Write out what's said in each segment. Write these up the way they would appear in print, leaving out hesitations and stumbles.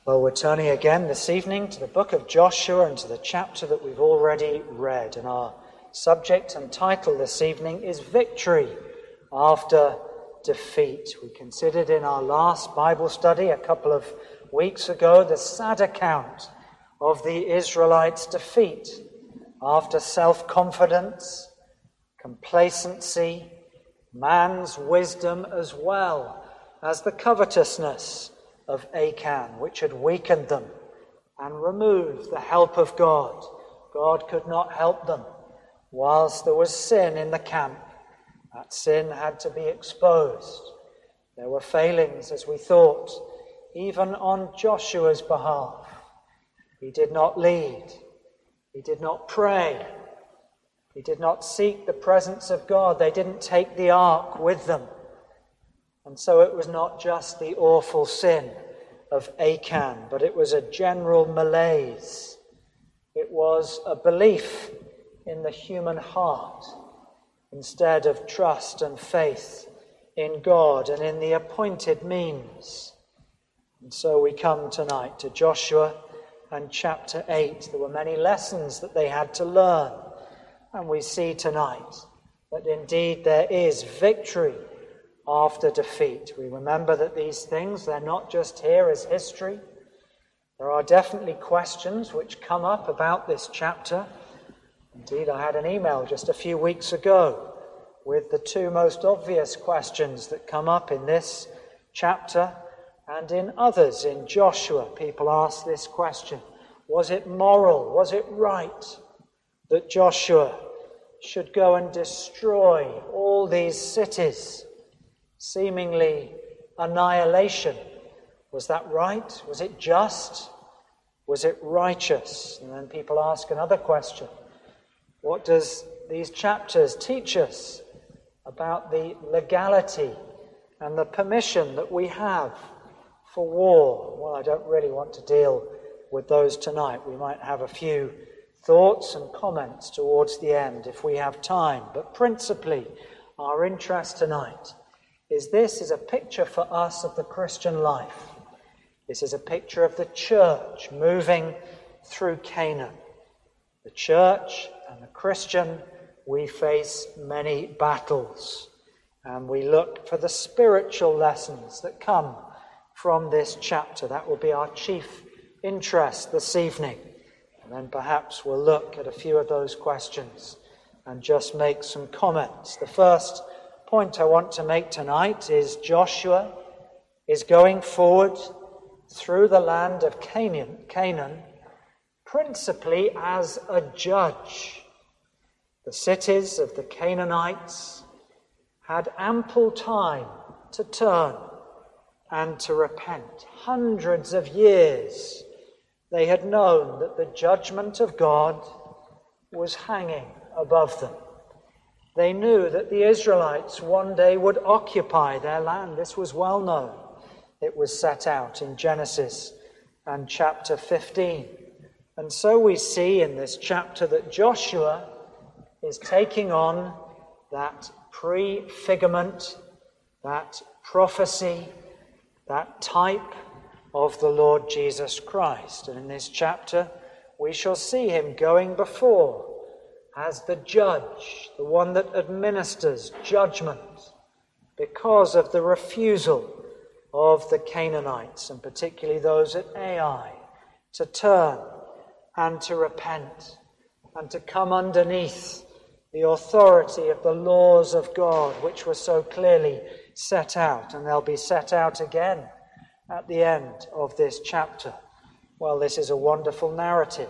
Well, we're turning again this evening to the book of Joshua and to the chapter that we've already read. And our subject and title this evening is Victory After Defeat. We considered in our last Bible study a couple of weeks ago the sad account of the Israelites' defeat after self-confidence, complacency, man's wisdom, as well as the covetousness of Achan, which had weakened them and removed the help of God. God could not help them whilst there was sin in the camp. That sin had to be exposed. There were failings, as we thought, even on Joshua's behalf. He did not lead. He did not pray. He did not seek the presence of God. They didn't take the ark with them. And so it was not just the awful sin of Achan, but it was a general malaise. It was a belief in the human heart instead of trust and faith in God and in the appointed means. And so we come tonight to Joshua and chapter 8. There were many lessons that they had to learn. And we see tonight that indeed there is victory after defeat. We remember that these things, they're not just here as history. There are definitely questions which come up about this chapter. Indeed, I had an email just a few weeks ago with the two most obvious questions that come up in this chapter and in others. In Joshua, people ask this question: was it moral, was it right that Joshua should go and destroy all these cities? Seemingly annihilation. Was that right? Was it just? Was it righteous? And then people ask another question: what does these chapters teach us about the legality and the permission that we have for war? Well, I don't really want to deal with those tonight. We might have a few thoughts and comments towards the end if we have time. But principally, our interest tonight is a picture for us of the Christian life. This is a picture of the church moving through Canaan. The church and the Christian, we face many battles, and we look for the spiritual lessons that come from this chapter. That will be our chief interest this evening. And then perhaps we'll look at a few of those questions and just make some comments. The first point I want to make tonight is Joshua is going forward through the land of Canaan, principally as a judge. The cities of the Canaanites had ample time to turn and to repent. Hundreds of years they had known that the judgment of God was hanging above them. They knew that the Israelites one day would occupy their land. This was well known. It was set out in Genesis and chapter 15. And so we see in this chapter that Joshua is taking on that prefigurement, that prophecy, that type of the Lord Jesus Christ. And in this chapter, we shall see him going before as the judge, the one that administers judgment because of the refusal of the Canaanites, and particularly those at Ai, to turn and to repent and to come underneath the authority of the laws of God, which were so clearly set out, and they'll be set out again at the end of this chapter. Well, this is a wonderful narrative.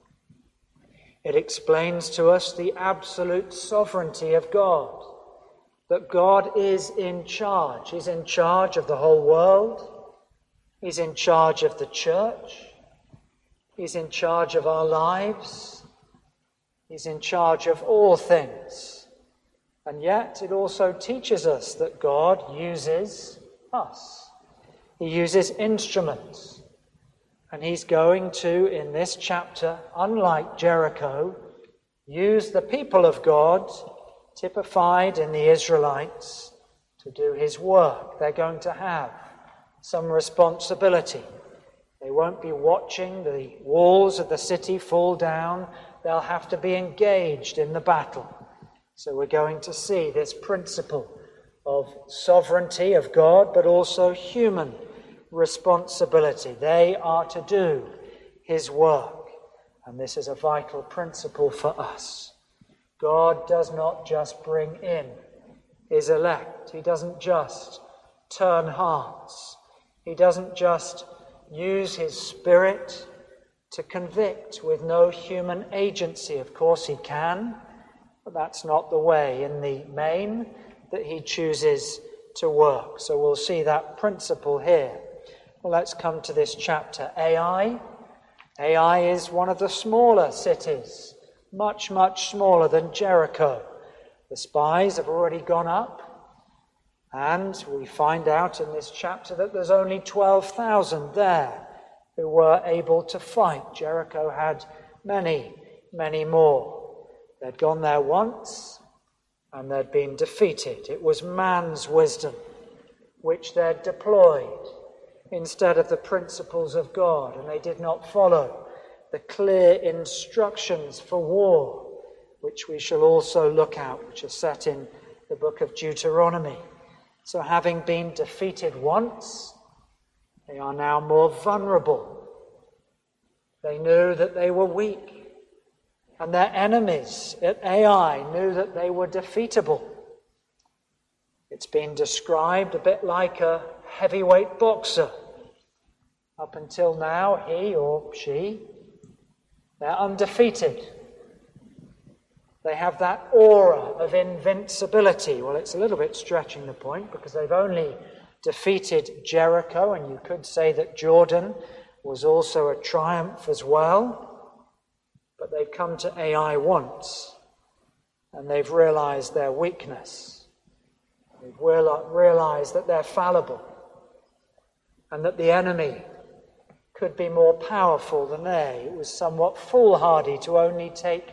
It explains to us the absolute sovereignty of God, that God is in charge. He's in charge of the whole world. He's in charge of the church. He's in charge of our lives. He's in charge of all things. And yet it also teaches us that God uses us. He uses instruments. And he's going to, in this chapter, unlike Jericho, use the people of God, typified in the Israelites, to do his work. They're going to have some responsibility. They won't be watching the walls of the city fall down. They'll have to be engaged in the battle. So we're going to see this principle of sovereignty of God, but also human responsibility. They are to do his work. And this is a vital principle for us. God does not just bring in his elect. He doesn't just turn hearts. He doesn't just use his Spirit to convict with no human agency. Of course he can, but that's not the way in the main that he chooses to work. So we'll see that principle here. Well, let's come to this chapter. Ai. Ai is one of the smaller cities, much, much smaller than Jericho. The spies have already gone up, and we find out in this chapter that there's only 12,000 there who were able to fight. Jericho had many, many more. They'd gone there once, and they'd been defeated. It was man's wisdom which they'd deployed instead of the principles of God, and they did not follow the clear instructions for war, which we shall also look at, which are set in the book of Deuteronomy. So having been defeated once, they are now more vulnerable. They knew that they were weak, and their enemies at Ai knew that they were defeatable. It's been described a bit like a heavyweight boxer. Up until now, he or she, they're undefeated. They have that aura of invincibility. Well, it's a little bit stretching the point because they've only defeated Jericho, and you could say that Jordan was also a triumph as well. But they've come to Ai once, and they've realized their weakness. They've realized that they're fallible, and that the enemy could be more powerful than they. It was somewhat foolhardy to only take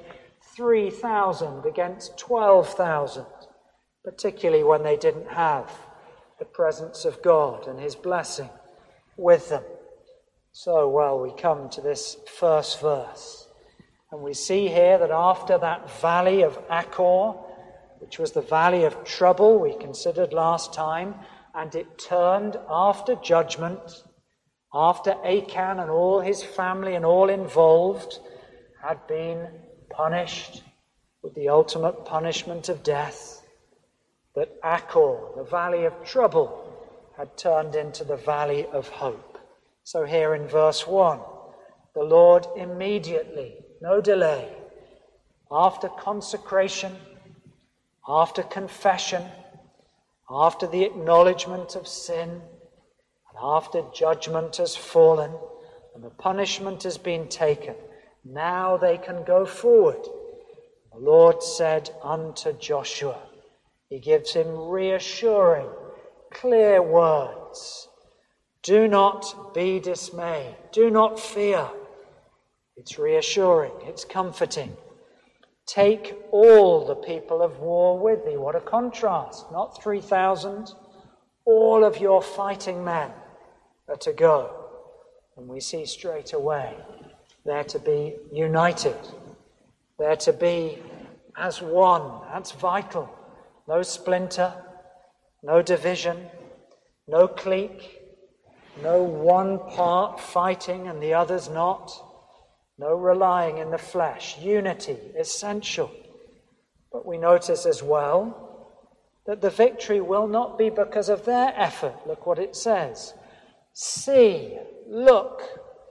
3,000 against 12,000, particularly when they didn't have the presence of God and his blessing with them. So, well, we come to this first verse, and we see here that after that valley of Achor, which was the valley of trouble we considered last time, and it turned after judgment, after Achan and all his family and all involved had been punished with the ultimate punishment of death, that Achor, the valley of trouble, had turned into the valley of hope. So here in verse 1, the Lord immediately, no delay, after consecration, after confession, after the acknowledgement of sin, and after judgment has fallen and the punishment has been taken, now they can go forward. The Lord said unto Joshua, he gives him reassuring, clear words. Do not be dismayed. Do not fear. It's reassuring. It's comforting. Take all the people of war with thee. What a contrast. Not 3,000. All of your fighting men are to go. And we see straight away they're to be united. They're to be as one. That's vital. No splinter, no division, no clique, no one part fighting and the others not, no relying in the flesh. Unity, essential. But we notice as well that the victory will not be because of their effort. Look what it says. See, look,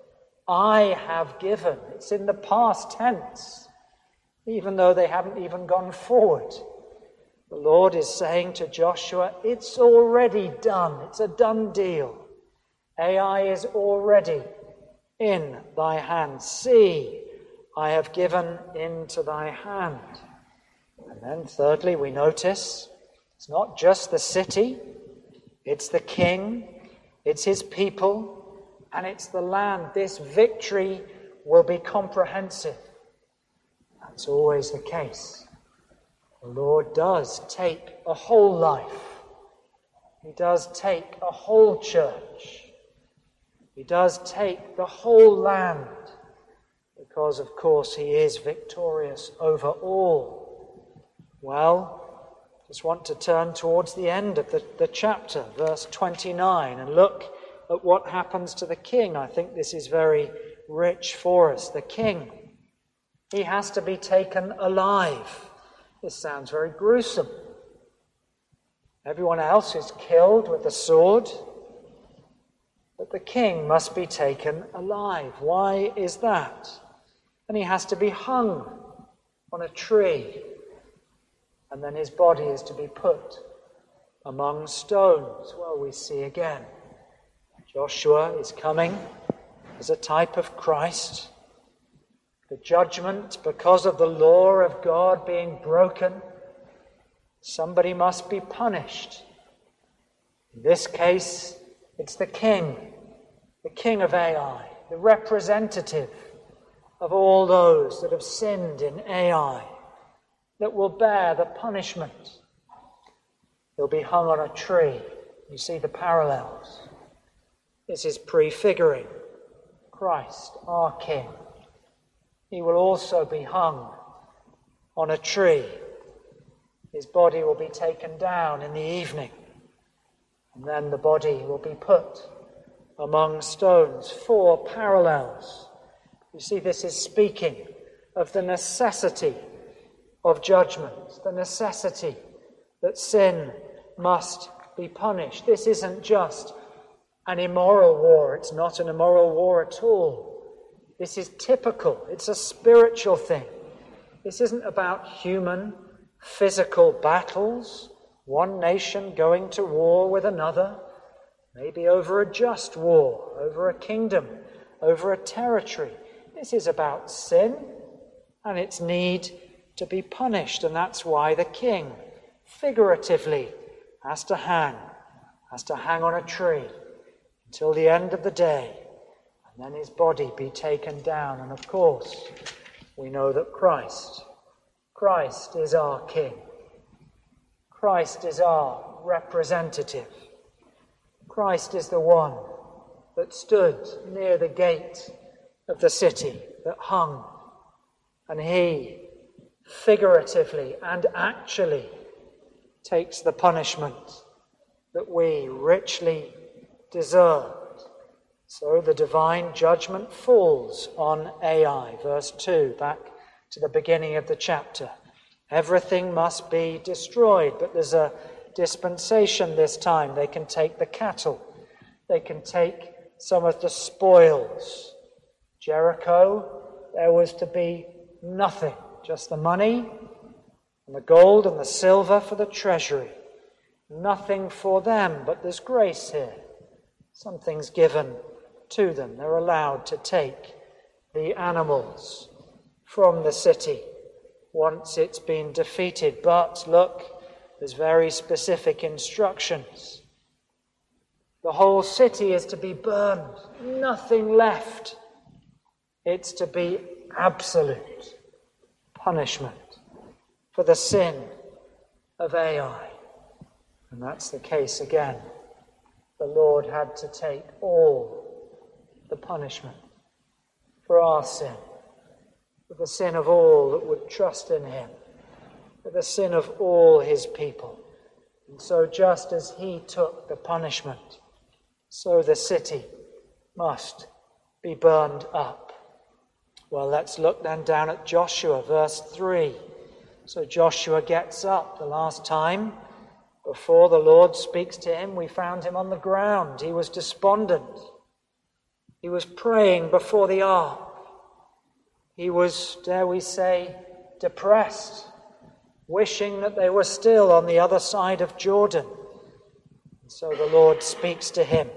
I have given. It's in the past tense, even though they haven't even gone forward. The Lord is saying to Joshua, it's already done. It's a done deal. Ai is already in thy hand. See, I have given into thy hand. And then thirdly, we notice it's not just the city, it's the king, it's his people, and it's the land. This victory will be comprehensive. That's always the case. The Lord does take a whole life. He does take a whole church. He does take the whole land because, of course, he is victorious over all. Well, just want to turn towards the end of the chapter, verse 29, and look at what happens to the king. I think this is very rich for us. The king, he has to be taken alive. This sounds very gruesome. Everyone else is killed with the sword, but the king must be taken alive. Why is that? And he has to be hung on a tree, and then his body is to be put among stones. Well, we see again, Joshua is coming as a type of Christ. The judgment because of the law of God being broken, somebody must be punished. In this case, it's the king of Ai, the representative of all those that have sinned in Ai, that will bear the punishment. He'll be hung on a tree. You see the parallels. This is prefiguring Christ, our King. He will also be hung on a tree. His body will be taken down in the evening, and then the body will be put among stones. 4 parallels. You see, this is speaking of the necessity of judgment, the necessity that sin must be punished. This isn't just an immoral war. It's not an immoral war at all. This is typical. It's a spiritual thing. This isn't about human, physical battles, one nation going to war with another, maybe over a just war, over a kingdom, over a territory. This is about sin and its need to be punished, and that's why the king, figuratively, has to hang on a tree until the end of the day, and then his body be taken down. And of course, we know that Christ is our King. Christ is our representative. Christ is the one that stood near the gate of the city, that hung, and he, figuratively and actually, takes the punishment that we richly deserved. So the divine judgment falls on Ai. Verse 2, back to the beginning of the chapter. Everything must be destroyed, but there's a dispensation this time. They can take the cattle. They can take some of the spoils. Jericho, there was to be nothing, just the money and the gold and the silver for the treasury. Nothing for them, but there's grace here. Something's given to them. They're allowed to take the animals from the city once it's been defeated. But look, there's very specific instructions. The whole city is to be burned, nothing left. It's to be absolute punishment for the sin of Ai. And that's the case again. The Lord had to take all the punishment for our sin, for the sin of all that would trust in him, for the sin of all his people. And so just as he took the punishment, so the city must be burned up. Well, let's look then down at Joshua, verse 3. So Joshua gets up. The last time, before the Lord speaks to him, we found him on the ground. He was despondent. He was praying before the ark. He was, dare we say, depressed, wishing that they were still on the other side of Jordan. And so the Lord speaks to him.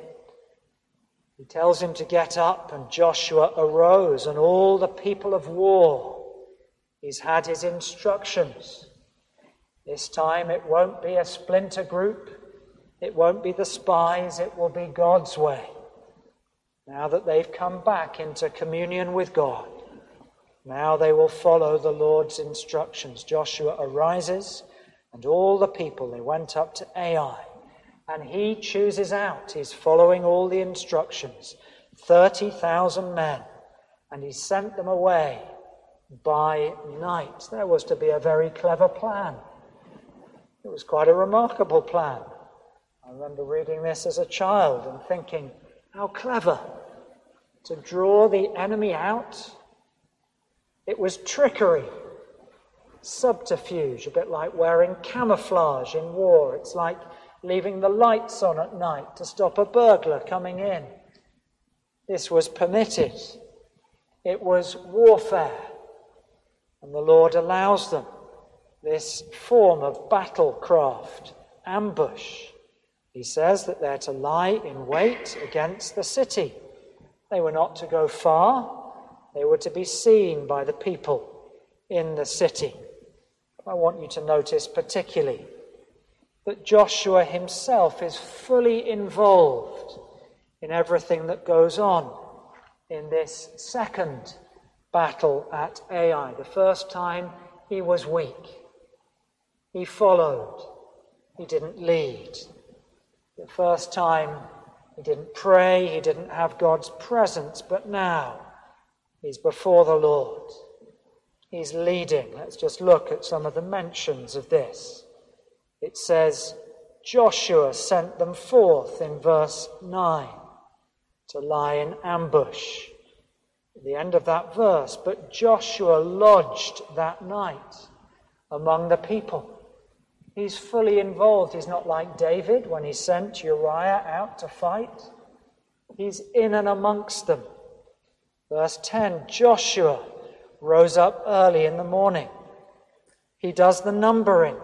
He tells him to get up, and Joshua arose, and all the people of war. He's had his instructions. This time it won't be a splinter group. It won't be the spies. It will be God's way. Now that they've come back into communion with God, now they will follow the Lord's instructions. Joshua arises, and all the people, they went up to Ai, and he chooses out. He's following all the instructions. 30,000 men, and he sent them away by night. There was to be a very clever plan. It was quite a remarkable plan. I remember reading this as a child and thinking, how clever to draw the enemy out. It was trickery, subterfuge, a bit like wearing camouflage in war. It's like leaving the lights on at night to stop a burglar coming in. This was permitted. It was warfare. And the Lord allows them this form of battlecraft, ambush. He says that they're to lie in wait against the city. They were not to go far. They were to be seen by the people in the city. I want you to notice particularly that Joshua himself is fully involved in everything that goes on in this second battle at Ai. The first time he was weak. He followed. He didn't lead. The first time he didn't pray. He didn't have God's presence. But now he's before the Lord. He's leading. Let's just look at some of the mentions of this. It says, Joshua sent them forth in verse 9 to lie in ambush. At the end of that verse, but Joshua lodged that night among the people. He's fully involved. He's not like David when he sent Uriah out to fight. He's in and amongst them. Verse 10, Joshua rose up early in the morning. He does the numbering.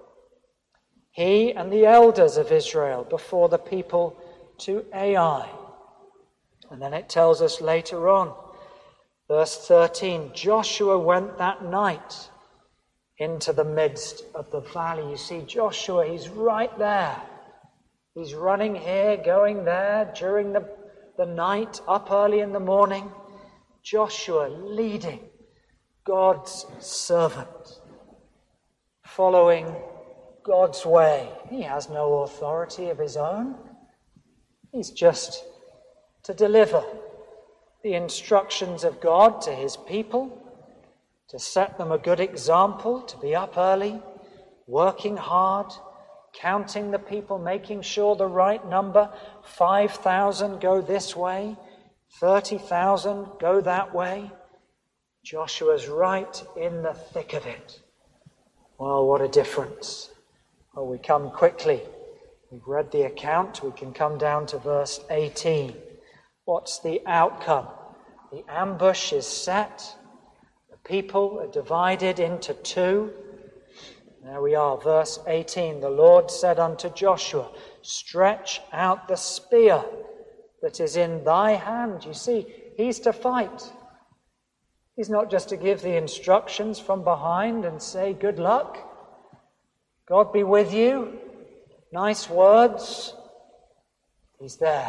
He and the elders of Israel before the people to Ai. And then it tells us later on, verse 13, Joshua went that night into the midst of the valley. You see, Joshua, he's right there. He's running here, going there during the night, up early in the morning. Joshua leading God's servant, following God's way. He has no authority of his own. He's just to deliver the instructions of God to his people, to set them a good example, to be up early, working hard, counting the people, making sure the right number, 5,000 go this way, 30,000 go that way. Joshua's right in the thick of it. Well, what a difference. Well, we come quickly. We've read the account. We can come down to verse 18. What's the outcome? The ambush is set. The people are divided into two. There we are, verse 18. The Lord said unto Joshua, stretch out the spear that is in thy hand. You see, he's to fight. He's not just to give the instructions from behind and say, good luck. God be with you. Nice words. He's there,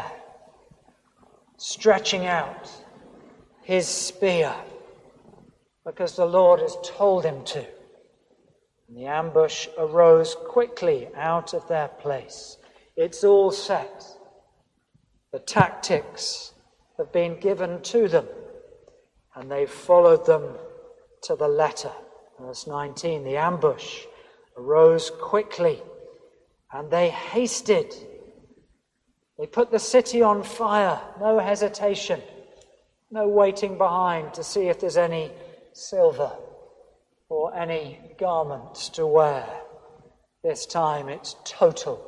stretching out his spear because the Lord has told him to. And the ambush arose quickly out of their place. It's all set. The tactics have been given to them, and they've followed them to the letter. Verse 19, the ambush arose quickly, and they hasted. They put the city on fire, no hesitation, no waiting behind to see if there's any silver or any garments to wear. This time it's total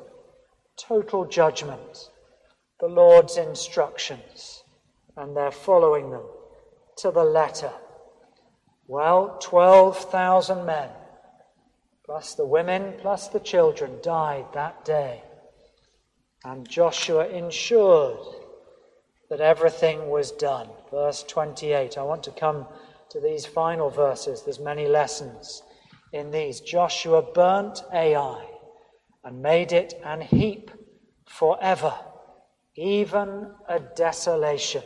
judgment. The Lord's instructions, and they're following them to the letter. Well, 12,000 men, plus the women, plus the children, died that day. And Joshua ensured that everything was done. Verse 28. I want to come to these final verses. There's many lessons in these. Joshua burnt Ai and made it an heap forever, even a desolation.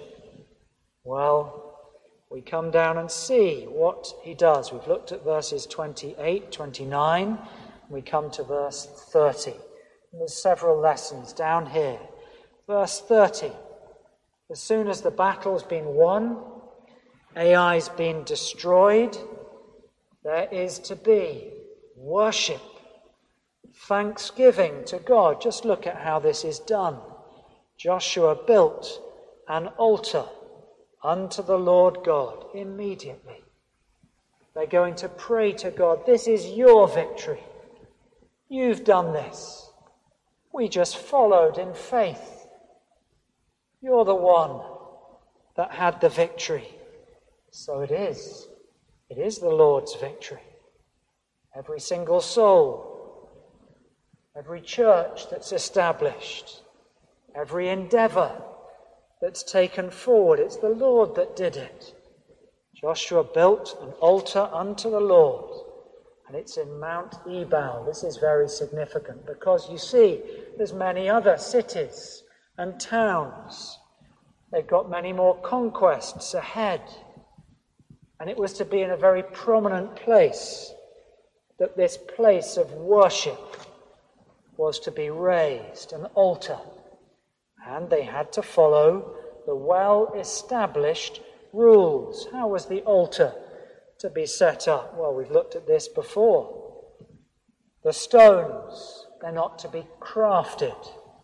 Well, we come down and see what he does. We've looked at verses 28, 29. We come to verse 30. And there's several lessons down here. Verse 30. As soon as the battle's been won, Ai's been destroyed, there is to be worship, thanksgiving to God. Just look at how this is done. Joshua built an altar unto the Lord God immediately. They're going to pray to God. This is your victory. You've done this. We just followed in faith. You're the one that had the victory. So it is. It is the Lord's victory. Every single soul, every church that's established, every endeavor that's taken forward, it's the Lord that did it. Joshua built an altar unto the Lord, and it's in Mount Ebal. This is very significant because you see, there's many other cities and towns. They've got many more conquests ahead. And it was to be in a very prominent place that this place of worship was to be raised, an altar. And they had to follow the well-established rules. How was the altar to be set up? Well, we've looked at this before. The stones, they're not to be crafted.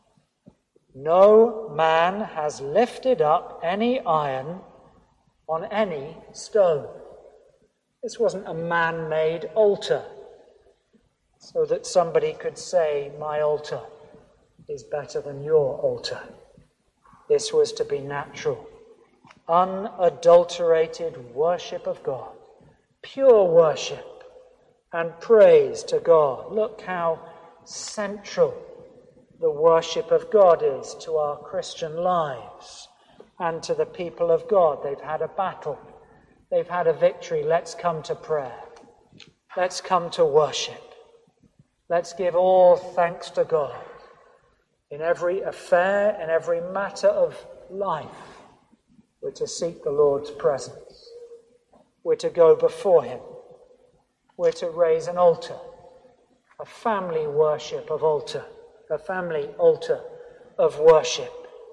No man has lifted up any iron on any stone. This wasn't a man-made altar, so that somebody could say, my altar is better than your altar. This was to be natural, unadulterated worship of God, pure worship and praise to God. Look how central the worship of God is to our Christian lives and to the people of God. They've had a battle. They've had a victory. Let's come to prayer. Let's come to worship. Let's give all thanks to God. In every affair, in every matter of life, we're to seek the Lord's presence. We're to go before him. We're to raise an altar, a family worship of altar, a family altar of worship,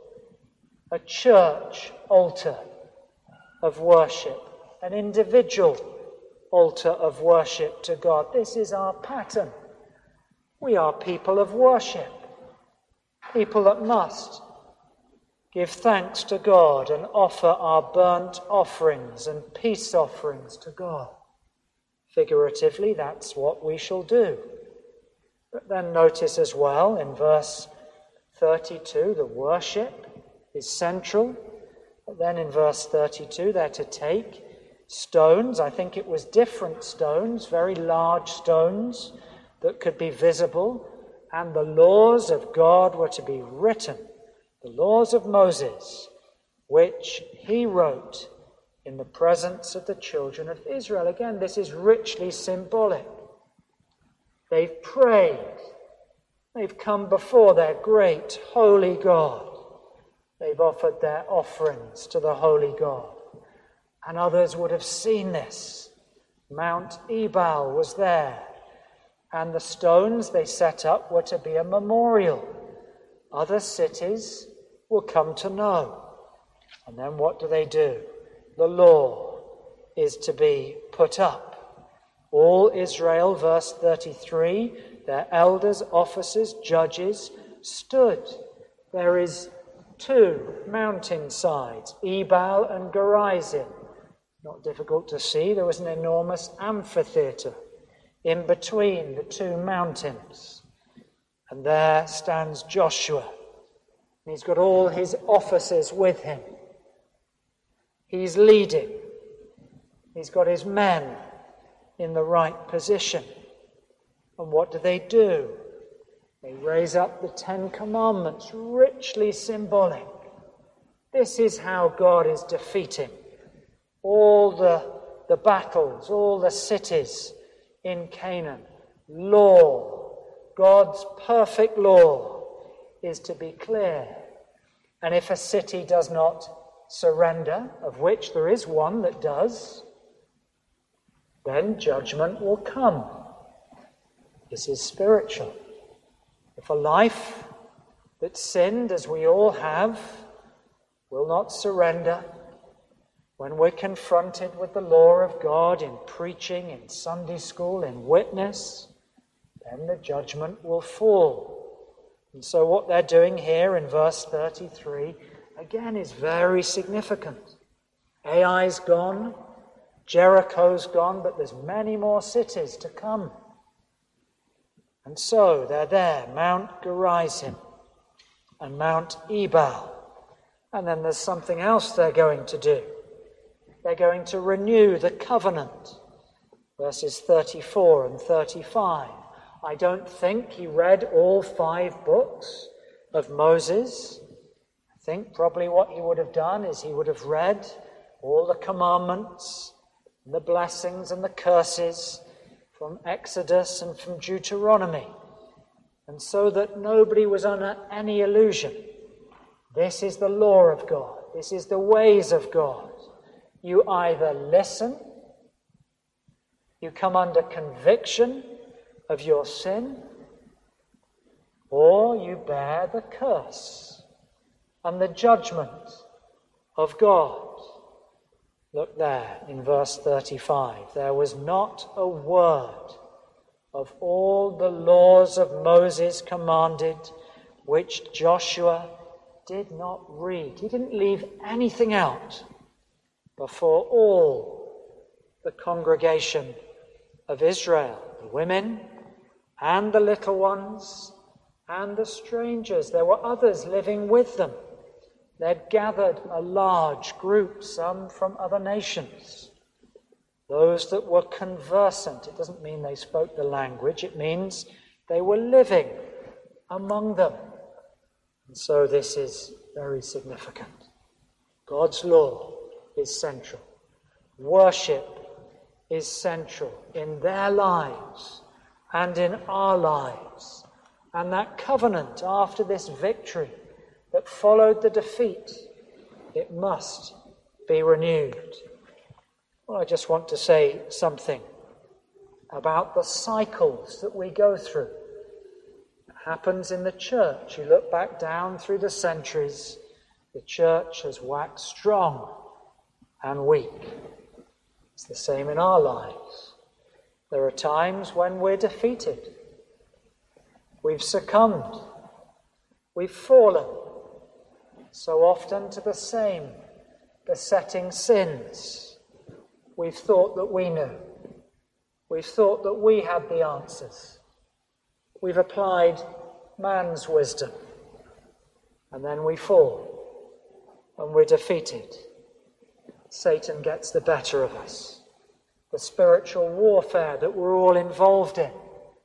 a church altar of worship, an individual altar of worship to God. This is our pattern. We are people of worship, people that must give thanks to God and offer our burnt offerings and peace offerings to God. Figuratively, that's what we shall do. But then notice as well in verse 32, the worship is central. But then in verse 32, they're to take stones. I think it was different stones, very large stones that could be visible. And the laws of God were to be written, the laws of Moses, which he wrote in the presence of the children of Israel. Again, this is richly symbolic. They've prayed. They've come before their great, holy God. They've offered their offerings to the holy God. And others would have seen this. Mount Ebal was there. And the stones they set up were to be a memorial. Other cities will come to know. And then what do? The law is to be put up. All Israel, verse 33, their elders, officers, judges, stood. There is 2 mountain sides, Ebal and Gerizim. Not difficult to see. There was an enormous amphitheatre in between the 2 mountains. And there stands Joshua. And he's got all his officers with him. He's leading. He's got his men in the right position. And what do? They raise up the 10 Commandments, richly symbolic. This is how God is defeating all the battles, all the cities in Canaan. Law, God's perfect law, is to be clear. And if a city does not surrender, of which there is one that does, then judgment will come. This is spiritual. If a life that sinned, as we all have, will not surrender, when we're confronted with the law of God in preaching, in Sunday school, in witness, then the judgment will fall. And so what they're doing here in verse 33, again, is very significant. Ai's gone, Jericho's gone, but there's many more cities to come. And so they're there, Mount Gerizim and Mount Ebal. And then there's something else they're going to do. They're going to renew the covenant. Verses 34 and 35. I don't think he read all 5 books of Moses. I think probably what he would have done is he would have read all the commandments, and the blessings and the curses from Exodus and from Deuteronomy. And so that nobody was under any illusion. This is the law of God. This is the ways of God. You either listen, you come under conviction of your sin, or you bear the curse and the judgment of God. Look there in verse 35. There was not a word of all the laws of Moses commanded which Joshua did not read. He didn't leave anything out before all the congregation of Israel, the women and the little ones and the strangers. There were others living with them. They'd gathered a large group, some from other nations. Those that were conversant. It doesn't mean they spoke the language. It means they were living among them. And so this is very significant. God's law is central. Worship is central in their lives and in our lives. And that covenant after this victory that followed the defeat, it must be renewed. Well, I just want to say something about the cycles that we go through. It happens in the church. You look back down through the centuries, the church has waxed strong and weak. It's the same in our lives. There are times when we're defeated. We've succumbed. We've fallen so often to the same besetting sins. We've thought that we knew. We've thought that we had the answers. We've applied man's wisdom. And then we fall. And we're defeated. Satan gets the better of us. The spiritual warfare that we're all involved in.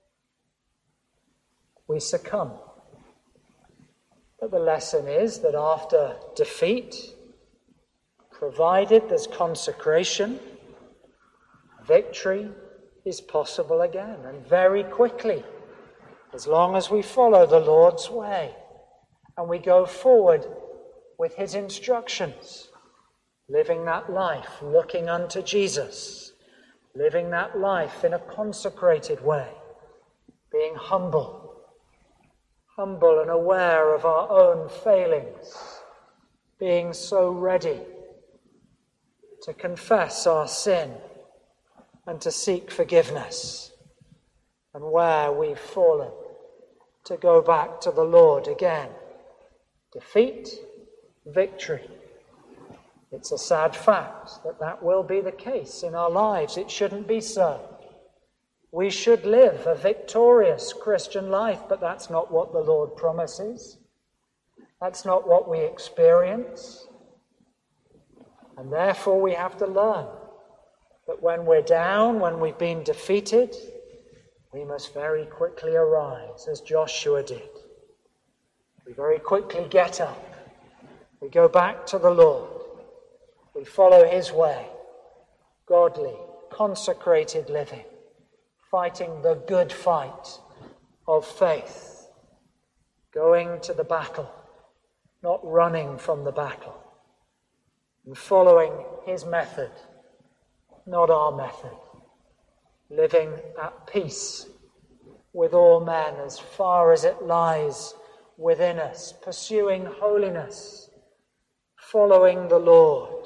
We succumb. But the lesson is that after defeat, provided there's consecration, victory is possible again, and very quickly, as long as we follow the Lord's way and we go forward with his instructions, living that life looking unto Jesus, living that life in a consecrated way, being humble and aware of our own failings, being so ready to confess our sin and to seek forgiveness, and where we've fallen, to go back to the Lord again. Defeat, victory. It's a sad fact that will be the case in our lives. It shouldn't be so. We should live a victorious Christian life, but that's not what the Lord promises. That's not what we experience. And therefore we have to learn that when we're down, when we've been defeated, we must very quickly arise, as Joshua did. We very quickly get up. We go back to the Lord. We follow his way, godly, consecrated living, fighting the good fight of faith, going to the battle, not running from the battle, and following his method, not our method, living at peace with all men as far as it lies within us, pursuing holiness, following the Lord?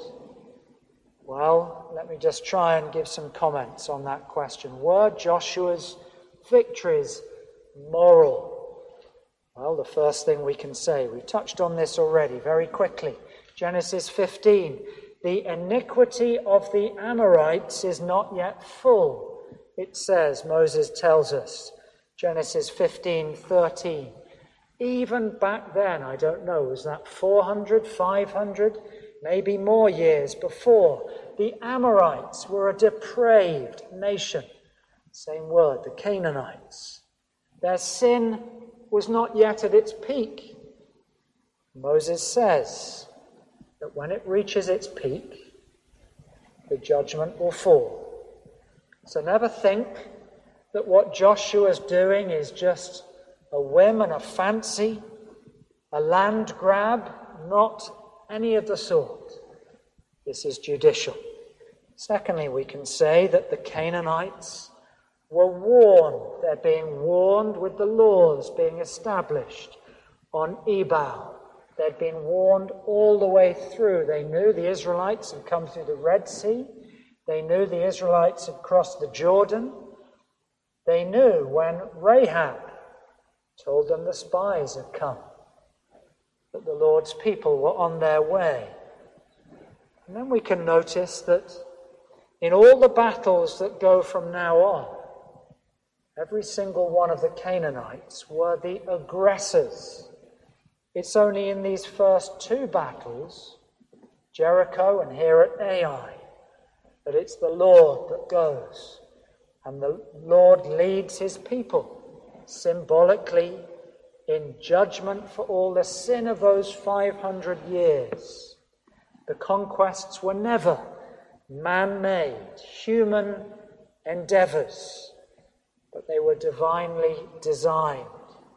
Well, let me just try and give some comments on that question. Were Joshua's victories moral? Well, the first thing we can say, we've touched on this already very quickly. Genesis 15, the iniquity of the Amorites is not yet full. It says, Moses tells us, Genesis 15:13. Even back then, I don't know, was that 400, 500, maybe more years before, the Amorites were a depraved nation. Same word, the Canaanites. Their sin was not yet at its peak. Moses says that when it reaches its peak, the judgment will fall. So never think that what Joshua's doing is just a whim and a fancy, a land grab, not any of the sort. This is judicial. Secondly, we can say that the Canaanites were warned. They're being warned with the laws being established on Ebal. They'd been warned all the way through. They knew the Israelites had come through the Red Sea. They knew the Israelites had crossed the Jordan. They knew when Rahab told them the spies had come, that the Lord's people were on their way. And then we can notice that in all the battles that go from now on, every single one of the Canaanites were the aggressors. It's only in these first two battles, Jericho and here at Ai, that it's the Lord that goes. And the Lord leads his people symbolically in judgment for all the sin of those 500 years. The conquests were never man-made, human endeavors, but they were divinely designed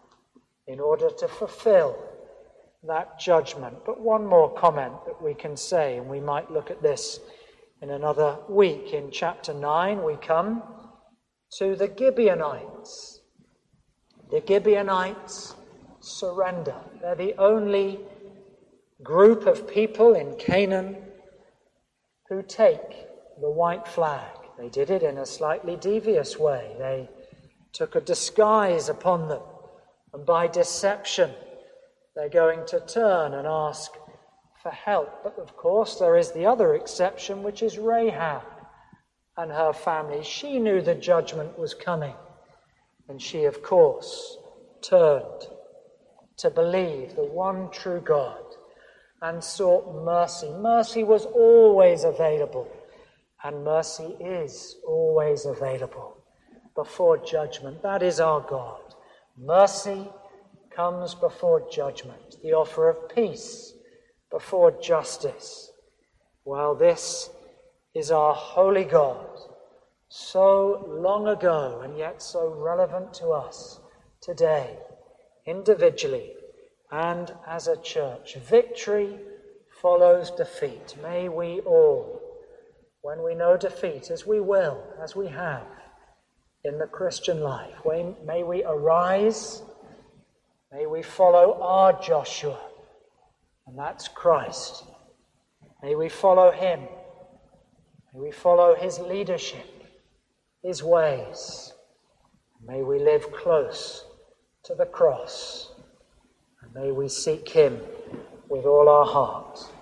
in order to fulfill that judgment. But one more comment that we can say, and we might look at this in another week. In chapter 9, we come to the Gibeonites. The Gibeonites surrender. They're the only group of people in Canaan who take the white flag. They did it in a slightly devious way. They took a disguise upon them, and by deception they're going to turn and ask for help. But of course there is the other exception, which is Rahab and her family. She knew the judgment was coming, and she of course turned to believe the one true God and sought mercy. Mercy was always available, and mercy is always available before judgment. That is our God. Mercy comes before judgment, the offer of peace before justice. Well, this is our holy God, so long ago and yet so relevant to us today, individually and as a church. Victory follows defeat. May we all, when we know defeat, as we will, as we have in the Christian life, may we arise, may we follow our Joshua, and that's Christ. May we follow him. May we follow his leadership, his ways. May we live close to the cross. And may we seek him with all our heart.